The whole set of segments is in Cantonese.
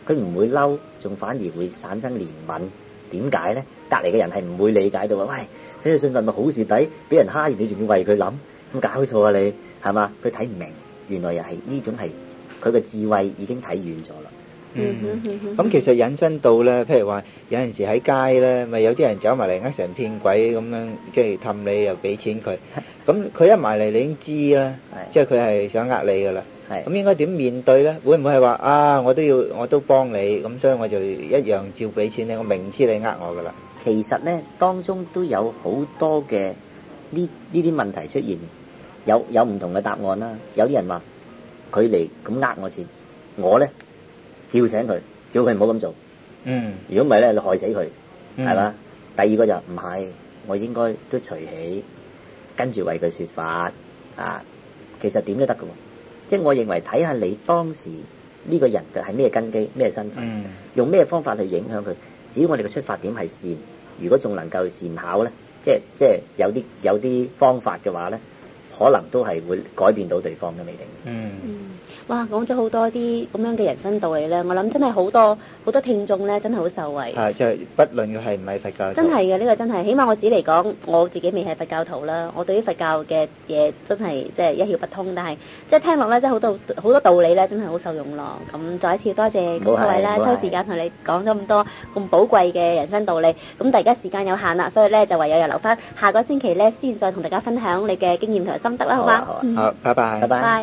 佢唔會嬲，仲反而會產生憐憫。點解咧？隔離嘅人係唔會理解到啊！喂，你信佛咪好蝕底，俾人蝦完你仲要為佢諗，咁搞錯啊你係嘛？佢睇唔明，原來又係呢種係佢嘅智慧已經睇遠咗啦。 咁其實引申到咧，譬如話有陣時喺街咧，咪有啲人走埋嚟呃成騙鬼咁樣，即係氹你又俾錢佢，咁佢一埋嚟你已經知啦，即係佢係想呃你噶啦。咁應該點面對咧？會唔會係話啊？我都幫你，咁所以我就一樣照俾錢你，我明知你呃我噶啦。 其實咧，當中都有好多嘅呢啲問題出現，有唔同嘅答案啦。有啲人話佢嚟咁呃我錢，我咧叫醒佢，叫佢唔好咁做。如果唔係咧，你害死佢，係嘛？第二個就唔係，我應該都隨喜，跟住為佢説法啊。其實點都得㗎喎。即係我認為睇下你當時呢個人嘅係咩根基、咩身份，用咩方法去影響佢。只要我哋嘅出發點係善，如果仲能夠善巧咧，即係有啲方法嘅話咧，可能都係會改變到對方都未定。 哇，講咗好多啲咁樣嘅人生道理咧，我諗真係好多聽眾咧，真係好受惠。 即係不論佢係唔係佛教徒。 真係嘅，呢個真係，起碼我自己嚟講，我自己未係佛教徒啦，我對於佛教嘅嘢真係即係一竅不通，但係即係聽落咧，即係好多道理咧，真係好受用咯。咁再一次多謝各位啦，抽時間同你講咗咁多咁寶貴嘅人生道理。咁大家時間有限啦，所以咧就唯有留翻下個星期咧，先再同大家分享你嘅經驗同埋心得啦，好嗎？ 好，拜拜， 拜拜。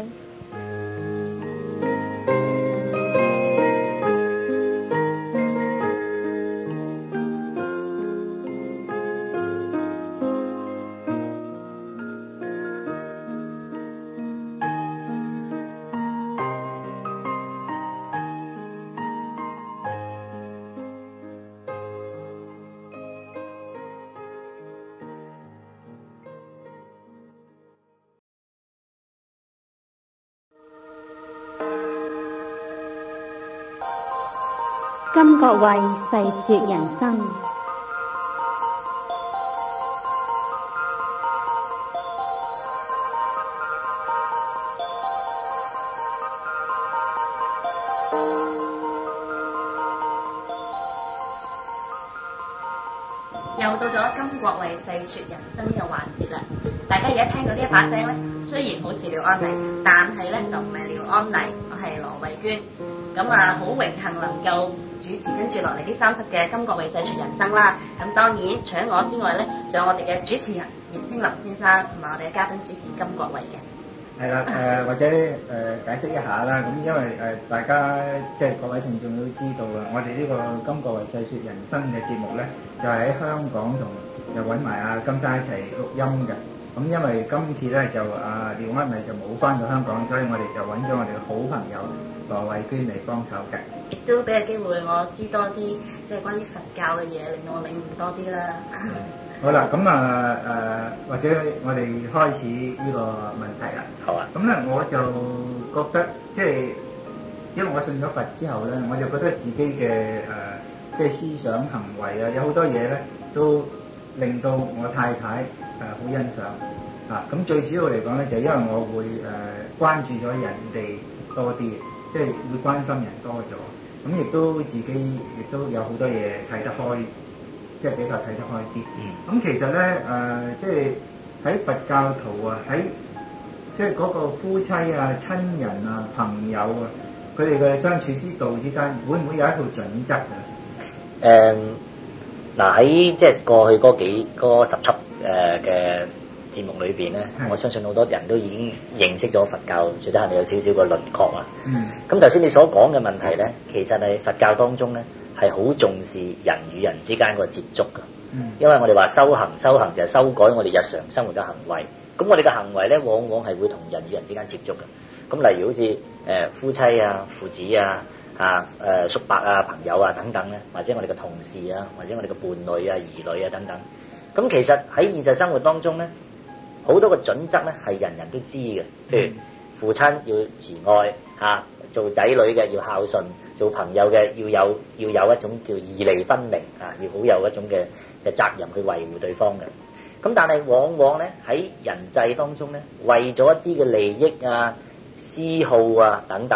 甘國衛細說人生。 又到咗甘國衛細說人生呢個環節啦！大家而家聽到呢一把聲咧，雖然好似廖安麗，但係咧就唔係廖安麗，我係羅慧娟。咁啊，好榮幸能夠主持跟住落嚟呢3集嘅甘國衛細說人生啦。咁當然除咗我之外咧，仲有我哋嘅主持人葉清林先生同埋我哋嘅嘉賓主持甘國衛嘅。 係啦，或者解釋一下啦。咁因為大家即係各位聽眾都知道啦，我哋呢個甘國衛細說人生嘅節目咧，就係喺香港同又揾埋阿金生一齊錄音嘅。咁因為今次咧就廖安麗就冇翻到香港，所以我哋就揾咗我哋嘅好朋友羅慧娟嚟幫手嘅。 亦都俾個機會我知多啲，即係關於佛教嘅嘢，令到我領悟多啲啦。 好啦，咁或者我哋開始呢個問題啦。 好啊。 咁咧我就覺得即係，因為我信咗佛之後咧，我就覺得自己嘅即係思想行為啊，有好多嘢咧都令到我太太好欣賞啊。咁最主要嚟講咧，就係因為我會關注咗人哋多啲，即係會關心人多咗。咁亦都自己亦都有好多嘢睇得開。即係比較睇得開啲。咁其實咧即係喺佛教徒啊，喺即係嗰個夫妻啊、親人啊、朋友啊，佢哋嘅相處之道之間，會唔會有一套準則啊？ 嗱喺即係過去嗰10輯嘅節目裏邊咧，我相信好多人都已經認識咗佛教，最低限度有少少個輪廓啊。咁頭先你所講嘅問題咧，其實係佛教當中咧，係好重視人與人之間個接觸㗎，因為我哋話修行就係修改我哋日常生活嘅行為。咁我哋嘅行為咧，往往係會同人與人之間接觸嘅。咁例如好似夫妻啊、父子啊、叔伯啊、朋友啊等等咧，或者我哋嘅同事啊，或者我哋嘅伴侶啊、兒女啊等等。咁其實喺現實生活當中咧，好多個準則咧係人人都知嘅。譬如父親要慈愛做仔女嘅要孝順。做朋友嘅要有一種叫義利分明要好有一種嘅責任去維護對方嘅。咁但係往往咧喺人際當中咧，為咗一啲嘅利益啊、私好啊等等咧，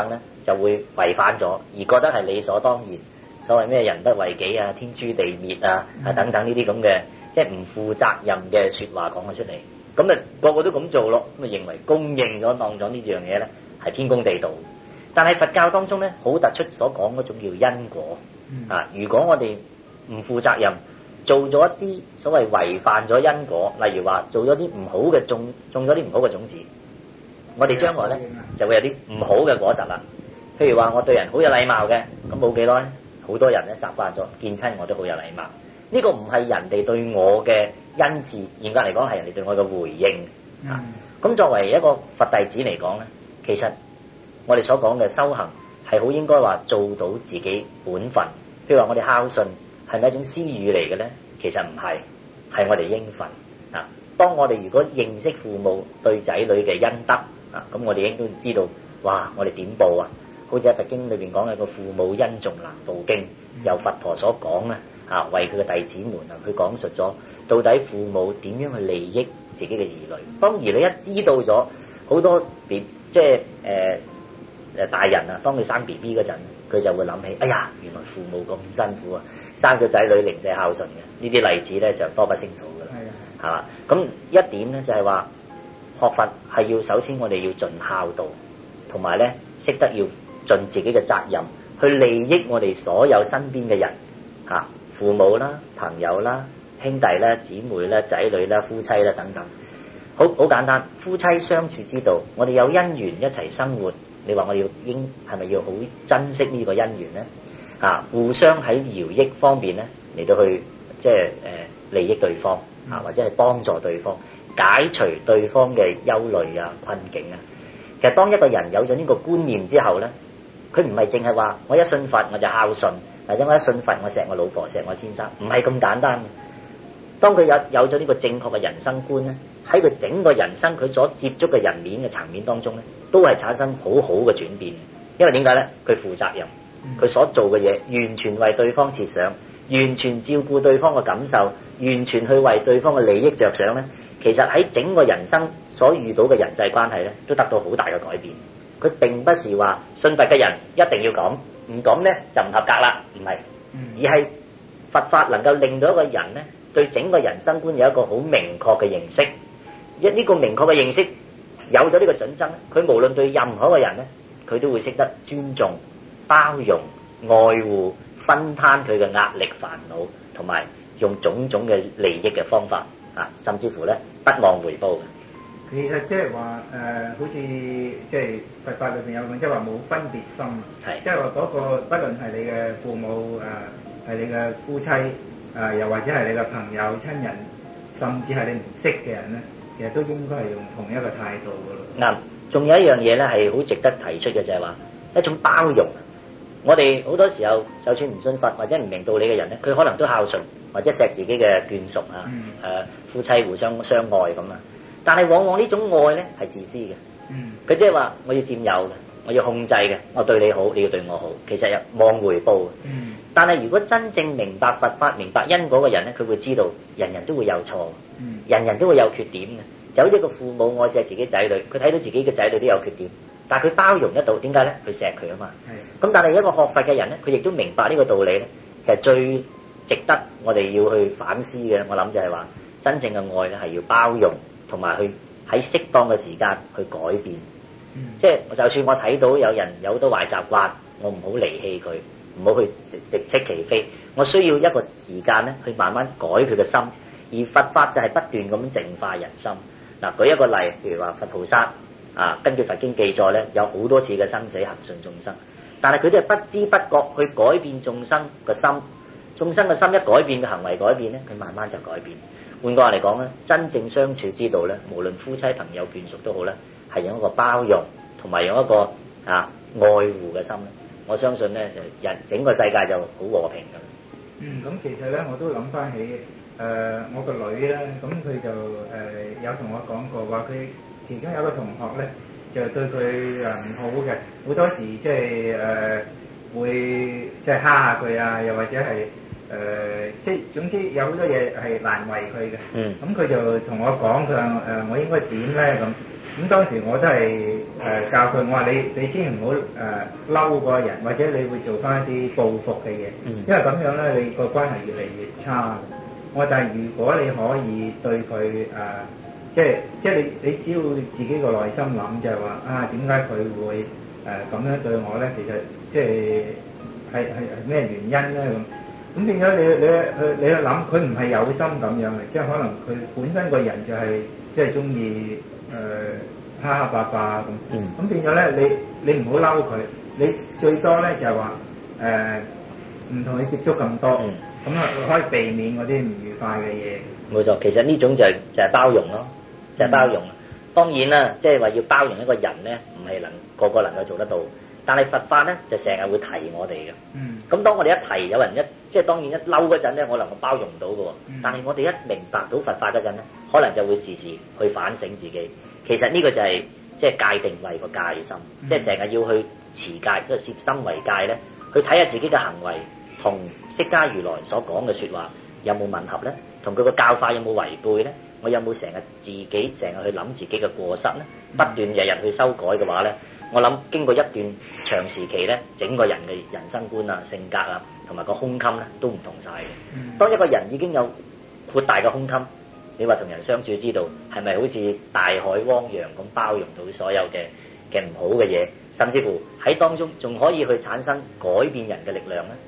就會違反咗，而覺得係理所當然。所謂咩人不為己啊、天誅地滅啊、等等呢啲咁嘅即係唔負責任嘅説話講咗出嚟，咁啊個個都咁做咯，咁啊認為公認咗當咗呢樣嘢咧係天公地道。但係佛教當中咧好突出所講嗰種叫因果啊，如果我哋唔負責任，做咗一啲所謂違犯咗因果，例如話做咗啲唔好嘅種咗啲唔好嘅種子，我哋將來咧就會有啲唔好嘅果實啦。譬如話我對人好有禮貌嘅，咁冇幾耐好多人咧習慣咗見親我都好有禮貌。呢個唔係人哋對我嘅恩賜，嚴格嚟講係人哋對我嘅回應啊。咁作為一個佛弟子嚟講咧，其實我哋所講嘅修行係好應該話做到自己本分。譬如話我哋孝順係咪一種私語嚟嘅咧？其實唔係，係我哋應份啊。當我哋如果認識父母對仔女嘅恩德啊，咁我哋應該知道，哇！我哋點報啊？好似喺佛經裏邊講嘅個父母恩重難報經，由佛陀所講咧啊，為佢嘅弟子們啊，佢講述咗到底父母點樣去利益自己嘅兒女。當兒女一知道咗好多即係大人啊，當佢生 BB 嗰陣，佢就會諗起，哎呀，原來父母咁辛苦啊，生個仔女零舍孝順嘅，呢啲例子咧就多不勝數噶啦，係嘛？咁一點咧就係話學佛係要首先我哋要盡孝道，同埋咧識得要盡自己嘅責任去利益我哋所有身邊嘅人嚇，父母啦、朋友啦、兄弟啦、姊妹啦、仔女啦、夫妻啦等等。好簡單，夫妻相處之道，我哋有姻緣一齊生活，你話我哋係咪要好珍惜呢個姻緣咧？啊，互相喺饒益方面咧嚟到去即係利益對方啊，或者係幫助對方，解除對方嘅憂慮啊、困境啊。其實當一個人有咗呢個觀念之後咧，佢唔係淨係話我一信佛我就孝順，或者我一信佛我錫我老婆錫我先生，唔係咁簡單嘅。當佢有咗呢個正確嘅人生觀咧，喺佢整個人生佢所接觸嘅人面嘅層面當中咧，都係產生好好嘅轉變。因為點解咧？佢負責任，佢所做嘅嘢完全為對方設想，完全照顧對方嘅感受，完全去為對方嘅利益着想咧。其實喺整個人生所遇到嘅人際關係咧，都得到好大嘅改變。佢並不是話信佛嘅人一定要咁，唔咁咧就唔合格啦，唔係，而係佛法能夠令到一個人咧對整個人生觀有一個好明確嘅認識。呢個明確嘅認識有咗呢個準則咧，佢無論對任何一個人咧，佢都會識得尊重、包容、愛護、分攤佢嘅壓力、煩惱，同埋用種種嘅利益嘅方法啊，甚至乎咧不忘回報嘅。 其實即係話好似即係佛法裏邊有講，即係話冇分別心，即係話嗰個不論係你嘅父母係你嘅夫妻又或者係你嘅朋友親人，甚至係你唔識嘅人咧，其實都應該係用同一個態度噶咯。 嗱，仲有一樣嘢咧係好值得提出嘅，就係話一種包容。我哋好多時候就算唔信佛或者唔明道理嘅人咧，佢可能都孝順或者錫自己嘅眷屬啊，夫妻互相相愛咁啊。但係往往呢種愛咧係自私嘅，佢即係話我要佔有嘅，我要控制嘅，我對你好，你要對我好，其實望回報。但係如果真正明白佛法、明白因果嘅人咧，佢會知道人人都會有錯，人人都會有缺點嘅。就好似個父母愛錫自己仔女，佢睇到自己嘅仔女都有缺點，但係佢包容得到，點解咧？佢錫佢啊嘛。咁但係一個學佛嘅人咧，佢亦都明白呢個道理咧，其實最值得我哋要去反思嘅，我諗就係話真正嘅愛咧係要包容。同埋去喺適當嘅時間去改變，即係就算我睇到有人有好多壞習慣，我唔好離棄佢，唔好去直斥其非，我需要一個時間咧去慢慢改佢嘅心。而佛法就係不斷咁淨化人心。嗱，舉一個例，譬如話佛菩薩啊，根據佛經記載咧，有好多次嘅生死恆順眾生，但係佢哋係不知不覺去改變眾生嘅心，眾生嘅心一改變，嘅行為改變咧，佢慢慢就改變。換句話嚟講咧，真正相處之道咧，無論夫妻、朋友、眷屬都好咧，係用一個包容同埋用一個愛護嘅心咧，我相信咧就整個世界就好和平㗎。 咁其實咧我都諗翻起我個女咧，咁佢就有同我講過話，佢其中有一個同學咧就對佢唔好嘅，好多時即係會即係蝦下佢啊，又或者係。即係總之有好多嘢係難為佢嘅，咁佢就同我講，佢話我應該點咧咁當時我都係教佢，我話你千祈唔好嬲嗰個人，或者你會做翻一啲報復嘅嘢，因為咁樣咧你個關係越嚟越差。我但係如果你可以對佢即係你只要自己個內心諗就係話點解佢會咁樣對我咧？其實即係咩原因咧咁變咗你去諗，佢唔係有心咁樣嘅，即係可能佢本身個人就係即係中意蝦蝦霸霸咁。咁變咗咧，你唔好嬲佢，你最多咧就係話唔同佢接觸咁多，咁可以避免嗰啲唔愉快嘅嘢。 冇錯，其實呢種就係包容咯，就係包容。當然啦，即係話要包容一個人咧，唔係個個能夠做得到。但係佛法咧就成日會提我哋嘅。咁當我哋一提，有人即係當然一嬲嗰陣咧，我能夠包容唔到嘅喎。但係我哋一明白到佛法嗰陣咧，可能就會時時去反省自己。其實呢個就係即係界定為個戒心，即係成日要去持戒，即係攝心為戒咧，去睇下自己嘅行為同釋迦如來所講嘅説話有冇吻合咧，同佢個教法有冇違背咧？我有冇成日自己去諗自己嘅過失咧？不斷日日去修改嘅話咧，我諗經過一段長時期咧，整個人嘅人生觀啊、性格啊，同埋個胸襟咧都唔同晒嘅。當一個人已經有闊大嘅胸襟，你話同人相處之道係咪好似大海汪洋咁包容到所有嘅唔好嘅嘢，甚至乎喺當中仲可以去產生改變人嘅力量咧？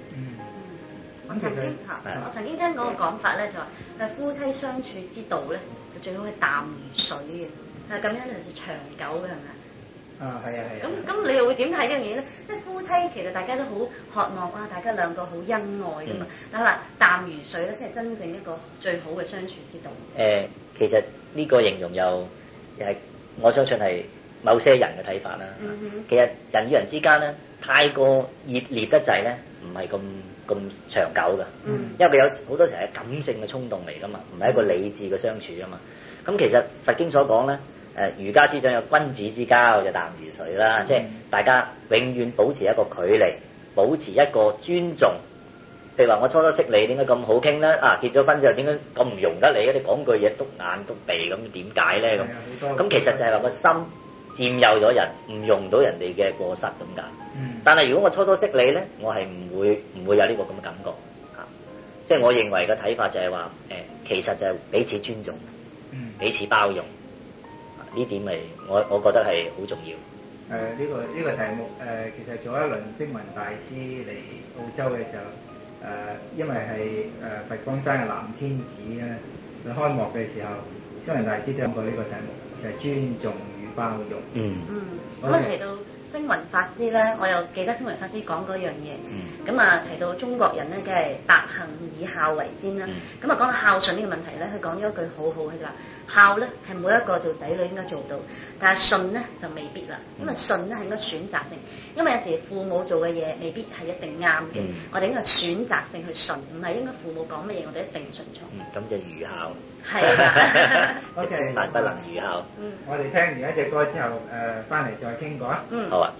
我曾經聽過個講法咧，就話夫妻相處之道咧，就最好係淡如水嘅，係咁樣就長久嘅，係咪啊？ 係啊。 咁你又會點睇呢樣嘢咧？即係夫妻其實大家都好渴望大家兩個好恩愛㗎嘛。嗱，淡如水咧，先係真正一個最好嘅相處之道。 其實呢個形容又係我相信係某些人嘅睇法啦。其實人與人之間咧，太過熱烈得滯咧，唔係咁長久㗎，因為佢有好多時係感性嘅衝動嚟㗎嘛，唔係一個理智嘅相處㗎嘛。咁其實佛經所講咧，儒家思想有君子之交就淡如水啦，即係大家永遠保持一個距離，保持一個尊重。譬如話我初識你，點解咁好傾咧？結咗婚之後點解咁唔容得你？你講句嘢篤眼篤鼻咁，點解咧？咁其實就係話個心佔有咗人，唔容到人哋嘅過失咁解。但係如果我初識你咧，我係唔會有呢個咁嘅感覺。即係我認為嘅睇法就係話，其實就係彼此尊重，彼此包容。呢點係我覺得係好重要。 呢個題目其實做一輪星雲大師嚟澳洲嘅時候，因為係佛光山嘅藍天子咧，佢開幕嘅時候，星雲大師都講過呢個題目，就係尊重與包容。 咁提到星雲法師咧，我又記得星雲法師講嗰樣嘢。提到中國人咧，梗係百行以孝為先啦。講到孝順呢個問題咧，佢講咗一句好好，佢就話孝咧係每一個做仔女應該做到，但係順咧就未必啦。因為順咧係應該選擇性，因為有時父母做嘅嘢未必係一定啱嘅，我哋應該選擇性去順，唔係應該父母講乜嘢我哋一定順從。 咁就愚孝。 係啦。 OK， 但不能愚孝。 我哋聽完一隻歌之後，翻嚟再傾過啊。 好啊。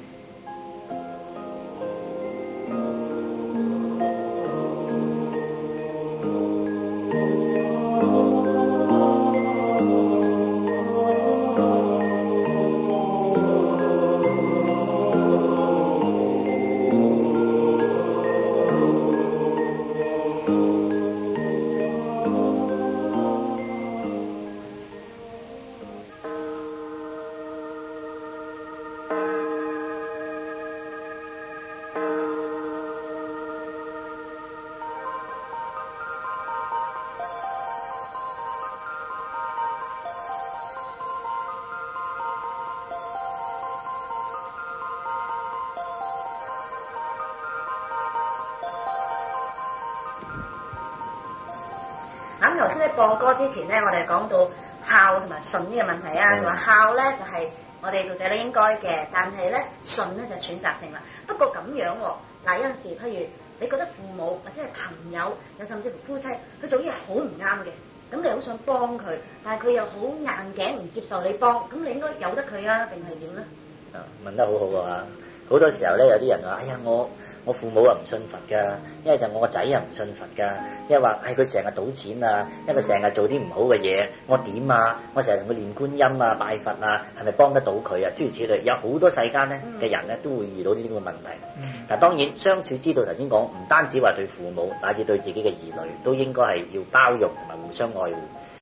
頭先喺播歌之前咧，我哋講到孝同埋順呢個問題啊。話孝咧就係我哋做仔女應該嘅，但係咧順咧就選擇性啦。不過咁樣喎，有陣時譬如你覺得父母或者係朋友，又甚至乎夫妻，佢做啲嘢好唔啱嘅，咁你好想幫佢，但係佢又好硬頸唔接受你幫，咁你應該由得佢啊，定係點咧？ 問得好好啊！好多時候咧，有啲人話：哎呀， 我父母又唔信佛㗎，一係就我個仔又唔信佛㗎，一係話係佢成日賭錢啊，一係成日做啲唔好嘅嘢，我點啊？我成日同佢練觀音啊、拜佛啊，係咪幫得到佢啊？諸如此類，有好多世間咧嘅人咧都會遇到呢啲咁嘅問題。嗱，當然相處之道頭先講，唔單止話對父母，乃至對自己嘅兒女，都應該係要包容同埋互相愛護。